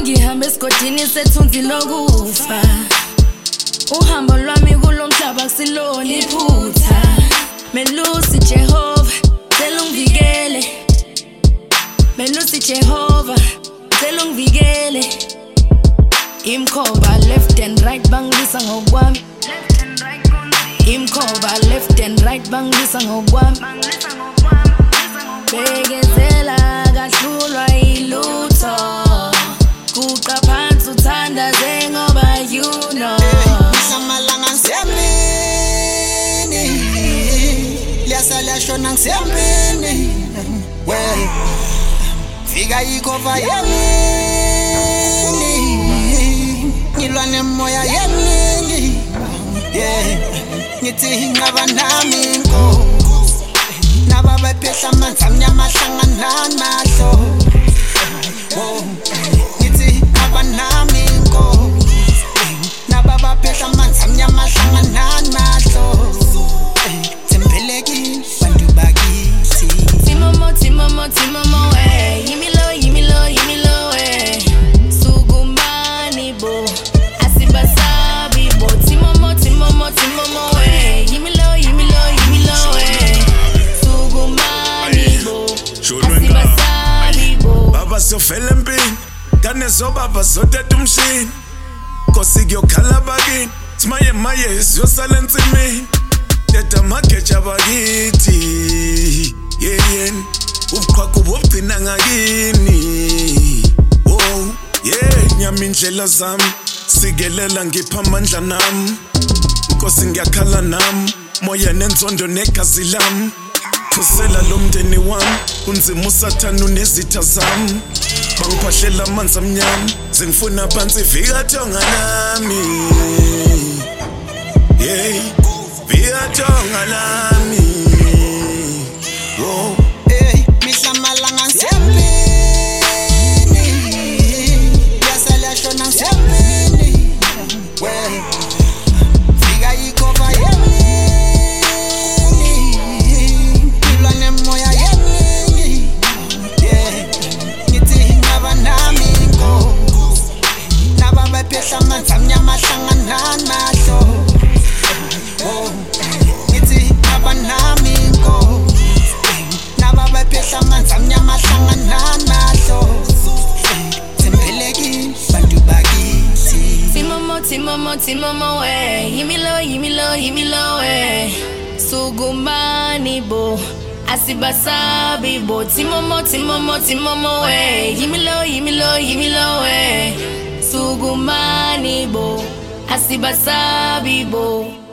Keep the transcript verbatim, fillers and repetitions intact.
Ngihamba esigodini sethunzi lokufa. Uhambo lwami kulomhlaba kusilona iphutha. Melusi Jehova, cela ungivikele. Melusi Jehova, cela ungivikele. Imkhoba left and right bangisa ngokwami. Imkhoba left and right bangisa ngokwami. Bekezela kahlulwa ilutho. Kuqa phansi uthandaze ngoba you know. Samalanga ngisembini. Liyasala shona ngisembini. Well, fika ikova yemini. Ngilwa nemoya yemini. Yeah, ngithi ngaba nami inkosi. Naba bephehla amanzi amnyama ahlangana namahlo. Oh, ngithi ngaba nami inkosi. Naba bephehla amanzi amnyama ahlangana namahlo. Tembelekile bantu bakithi. Timomo, Timomo, Timomo, eh. Yimilo, yimilo, yimilo, eh. Sugumani bo, asibasabi bo. Timomo, Timomo, Timomo, eh. Yimilo, yimilo, yimilo, eh. Sugumani bo, asibasabi bo. Baba siyofela empini, kanezo baba zoteta umshini. Nkosi kuyokhala bakini, simaye maye siyosala ensimini. Teta mageja abakithi, yeah yeah. Ubuqhaqo bobugcina ngakini. Oh yeah, nyama indlela zami, sikelela ngipha amandla nami. Nkosi ngiyakhala nami, moya nenzondo negazi lami. Khusela lo mndeni wami, unzima usathana unezitha zami. Bangiphahlela amanzi amnyama, sengifuna phansi vika thonga lami. Yeah, vika thonga lami. Oh, hey, mihla malanga ngisembini. Liyasala shona ngisembini. Well, fika ikova yemini. Ngilwa nemoya yemini. Yeah, ngithi ngaba nami inkosi. Naba bephehla amanzi amnyama ahlangana namahlo. Oh, ngithi ngaba nami inkosi. Naba bephehla amanzi amnyama ahlangana namahlo. Tembelekile bantu bakithi. Timomo, Timomo, Timomo, eh. Yimilo, yimilo, yimilo, eh. Sugumani bo, asibasabi bo. Timomo, Timomo, Timomo, eh. Yimilo, yimilo, yimilo, eh. Sugumani bo, asibasabi bo.